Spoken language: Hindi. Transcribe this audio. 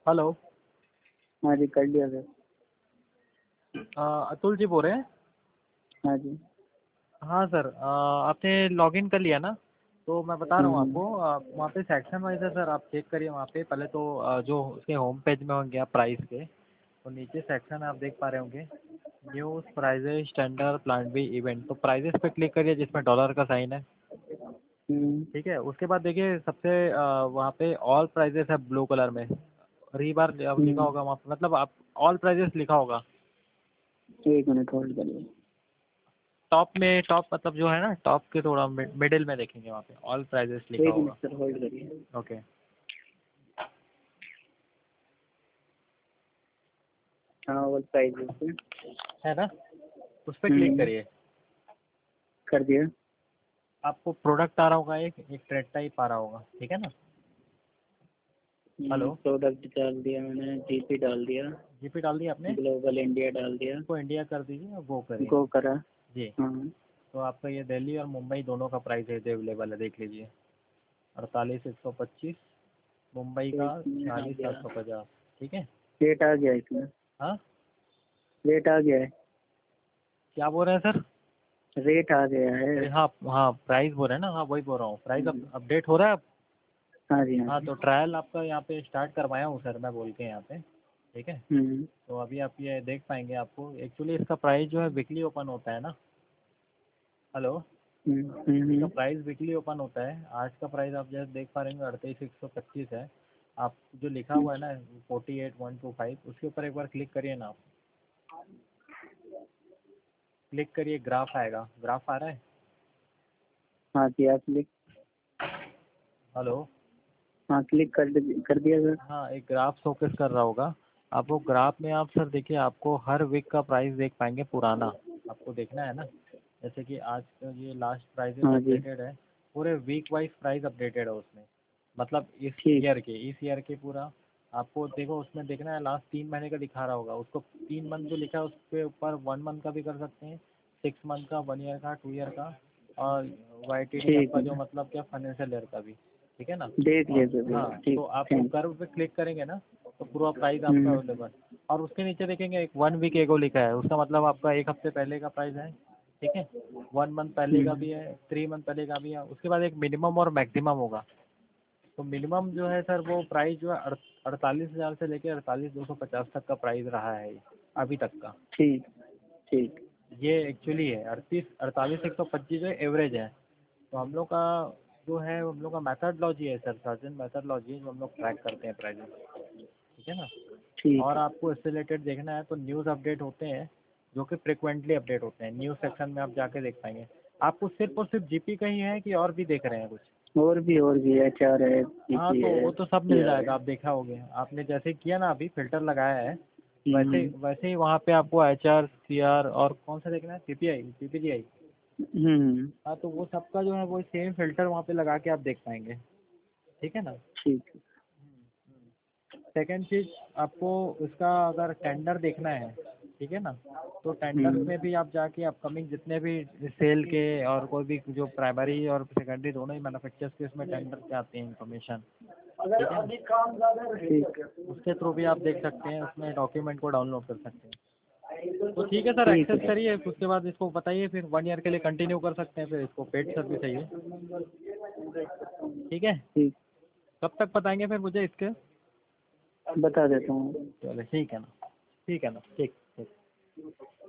हेलो। हाँ जी, कर लिया सर। अतुल जी बोल रहे हैं? हाँ जी। हाँ सर, आपने लॉगिन कर लिया ना? तो मैं बता रहा हूँ हम्म। आपको, वहाँ पे सेक्शन वाइज है सर, आप चेक करिए वहाँ पे। पहले तो जो उसके होम पेज में होंगे आप प्राइस के, तो नीचे सेक्शन आप देख पा रहे होंगे, news, prizes, standard, plan B, event. तो प्राइजेस पे क्लिक करिए जिसमें डॉलर का साइन है। हम्म। ठीक है, उसके बाद देखिए सबसे वहाँ पे ऑल प्राइजेस है ब्लू कलर में, रीबार लिखा हम्म। होगा वहाँ पे, मतलब आप ऑल प्राइजेस लिखा होगा। एक मिनट होल्ड करिए। टॉप में, टॉप मतलब जो है ना, टॉप के थोड़ा मिडिल में देखेंगे वहाँ पे ऑल प्राइजेस लिखा एक मिनट होगा। सर, होल्ड करिए। ओके। हाँ, वो प्राइस है। है ना? उस पर क्लिक करिए। कर दिया। आपको प्रोडक्ट आ रहा होगा, एक एक ट्रेड टाइप आ रहा होगा, ठीक है ना? हेलो। प्रोडक्ट डाल दिया मैंने, जीपी डाल दिया, जीपी डाल दिया आपने? ग्लोबल इंडिया डाल दिया, इसको इंडिया कर दीजिए और गो करिए। गो करा। जी। हाँ। तो आपका ये दिल्ली और मुंबई दोनों का प्राइस है जो अवेलेबल है, देख लीजिए। 48,125 मुंबई का, एक मिनट आ गया। 46,750। ठीक है। रेट आ गया इसमें। हाँ, रेट आ गया है। क्या बोल रहे हैं सर? रेट आ गया है। अरे हाँ हाँ, प्राइस बोल रहे हैं ना, हाँ वही बोल रहा हूँ, प्राइस हम्म। अपडेट हो रहा है। हाँ जी, हाँ हाँ, जी। तो ट्रायल आपका यहाँ पे स्टार्ट करवाया हूँ सर मैं बोल के यहाँ पे। ठीक है। हम्म। तो अभी आप ये देख पाएंगे, आपको एक्चुअली इसका प्राइस जो है वीकली ओपन होता है ना। हेलो। हम्म। इसका प्राइस वीकली ओपन होता है। आज का प्राइस आप जैसे देख पा रहे हैं 38,125 है। आप जो लिखा हुआ है ना 48,125, उसके ऊपर एक बार क्लिक करिए ना आप। क्लिक करिए, ग्राफ आएगा, ग्राफ आ रहा है? हाँ जी, आप क्लिक। हेलो। हाँ, क्लिक कर दिया सर। हाँ, एक ग्राफ शोकेस कर रहा होगा। आप वो ग्राफ में आप सर देखिए, आपको हर वीक का प्राइस देख पाएंगे पुराना। आपको देखना है ना, जैसे कि आज का ये लास्ट प्राइसेस हाँ जी। अपडेटेड है, पूरे वीक वाइज प्राइस अपडेटेड है उसमें। मतलब ठीक। इस ईयर के पूरा आपको देखो उसमें देखना है। लास्ट 3 महीने का दिखा रहा होगा, उसको 3 मंथ जो लिखा है उसके ऊपर 1 मंथ का भी कर सकते हैं, 6 मंथ का, 1 ईयर का, 2 ईयर का, और YTD ठीक आपका जो है, मतलब क्या फाइनेंशियल ईयर का भी। ठीक है ना? देख लिया और सर। हाँ, ठीक। तो आप उस थैंक। कर्व पे क्लिक करेंगे ना, तो पूरा प्राइस आपका हम्म। अवेलेबल। और उसके नीचे देखेंगे एक 1 वीक एगो लिखा है, उसका मतलब आपका एक हफ्ते पहले का प्राइस है। ठीक है। 1 मंथ पहले का हम्म। भी है, 3 मंथ पहले का भी है। उसके बाद एक मिनिमम और मैक्सिमम होगा। तो मिनिमम जो है सर वो प्राइस जो है 48,000 से लेकर 48,250 तक का प्राइस रहा है अभी तक का। ठीक। ठीक। ये एक्चुअली है 48,125 जो एवरेज है। तो हम लोग का जो है, हम लोग का मैथडलॉजी है सर, सर्जन मैथडलॉजी है जो हम लोग ट्रैक करते हैं प्राइजेस। ठीक है ना? ठीक और है। आपको इससे रिलेटेड देखना है तो न्यूज़ अपडेट होते हैं, जो कि फ्रिक्वेंटली अपडेट होते हैं। न्यूज़ सेक्शन में आप जाके देख पाएंगे। आपको सिर्फ और सिर्फ जीपी का ही है कि और भी देख रहे हैं कुछ? और भी HR है, हाँ, PP तो है, वो तो सब मिल CR है। जाएगा, आप देखा होगे। आपने जैसे किया ना अभी फिल्टर लगाया है, वैसे हम्म। वैसे ही वहाँ पे आपको HR, CR और कौन सा देखना है, PPI, PPGI। हम्म। हाँ, तो वो सबका जो है वो सेम फिल्टर वहाँ पे लगा के आप देख पाएंगे। ठीक है ना? ठीक है। सेकंड चीज़, आपको उसका अगर टेंडर देखना है, ठीक है ना, तो टेंडर हम्म। में भी आप जाके अपकमिंग जितने भी सेल के और कोई भी जो प्राइमरी और सेकेंडरी दोनों ही मैन्युफैक्चरर्स के उसमें टेंडर के आते हैं इन्फॉर्मेशन। ठीक है ना? ठीक है। उसके थ्रू भी आप देख सकते हैं, उसमें डॉक्यूमेंट को डाउनलोड कर सकते हैं। तो ठीक है सर, ठीक एक्सेस है। करिए, उसके बाद इसको बताइए, फिर 1 ईयर के लिए कंटिन्यू कर सकते हैं, फिर इसको पेड सर्विस है ये। ठीक है। ठीक। कब तक बताएंगे फिर मुझे इसके? बता देता हूँ। चलो ठीक है ना, ठीक है ना, ठीक ठीक।